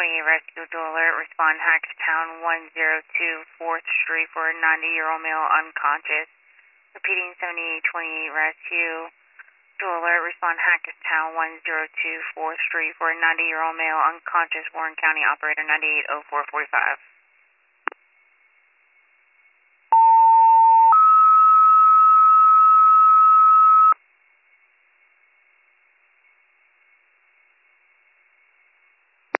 Rescue Dual Alert. Respond Hackstown 102 4th Street for a 90-year-old male unconscious. Repeating 7828 Rescue Dual Alert. Respond Hackstown 102 4th Street for a 90-year-old male unconscious. Warren County Operator 980445.